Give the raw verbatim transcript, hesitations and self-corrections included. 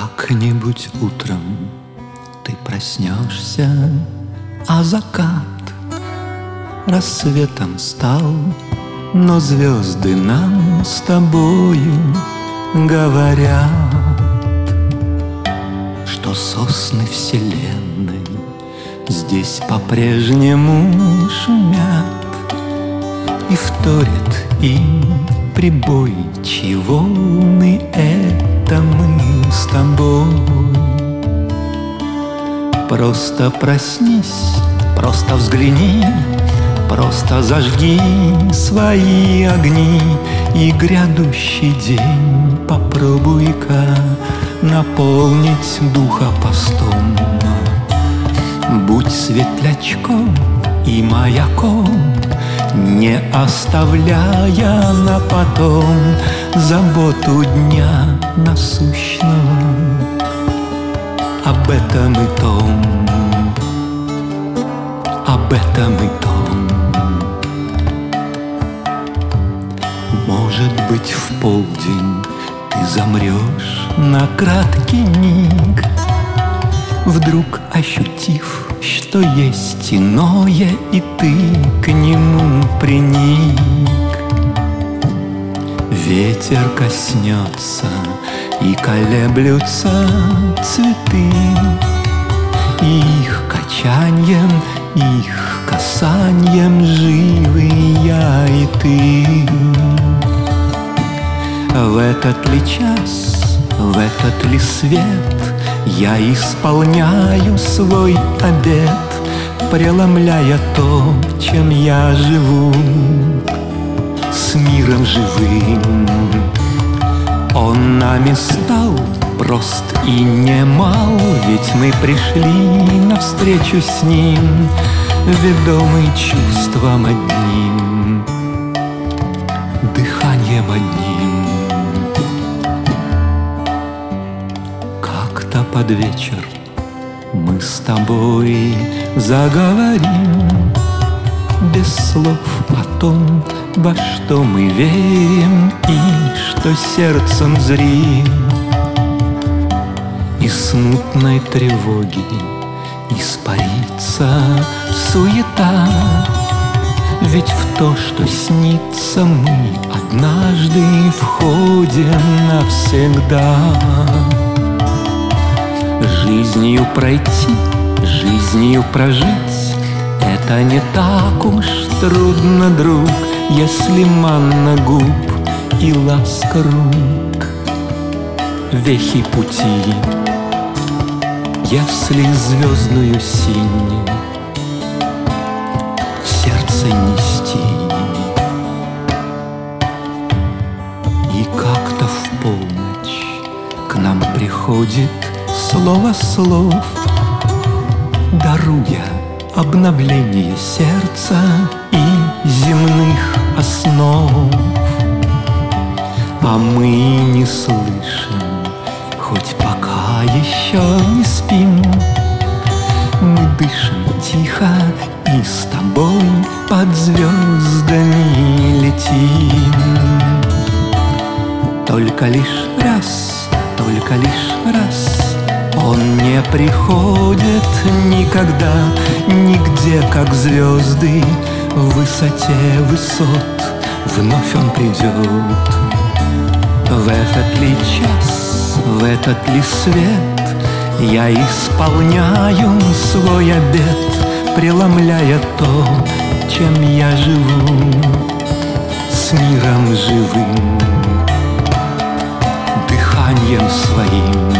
Как-нибудь утром ты проснешься, а закат рассветом стал, но звезды нам с тобою говорят, что сосны вселенной здесь по-прежнему шумят, и вторят им прибой, чьи волны — это мы с тобой. Просто проснись, просто взгляни, просто зажги свои огни, и грядущий день попробуй-ка наполнить духа постом. Будь светлячком и маяком, не оставляя на потом заботу дня насущного. Об этом и том, об этом и том. Может быть, в полдень ты замрешь на краткий миг, вдруг ощутив, что есть иное, и ты к нему приник. Ветер коснется, и колеблются цветы, и их качаньем, их касаньем живы я и ты. В этот ли час, в этот ли свет я исполняю свой обет, преломляя то, чем я живу, с миром живым. Он нами стал прост и немал, ведь мы пришли навстречу с ним, ведомы чувством одним, дыханием одним. Как-то под вечер мы с тобой заговорим без слов о том, во что мы верим и что сердцем зрим. И смутной тревоги испарится суета, ведь в то, что снится, мы однажды входим навсегда. Жизнью пройти, жизнью прожить — это не так уж трудно, друг, если манна губ и ласка рук. Вехи пути, если звездную синь в сердце нести. И как-то в полночь к нам приходит слово слов, даруя обновление сердца и земных основ. А мы не слышим, хоть пока еще не спим. Мы дышим тихо и с тобой под звездами летим. Только лишь раз, только лишь раз он не приходит никогда, нигде, как звезды в высоте высот. Вновь он придет. В этот ли час, в этот ли свет я исполняю свой обет, преломляя то, чем я живу, с миром живым, дыханием своим.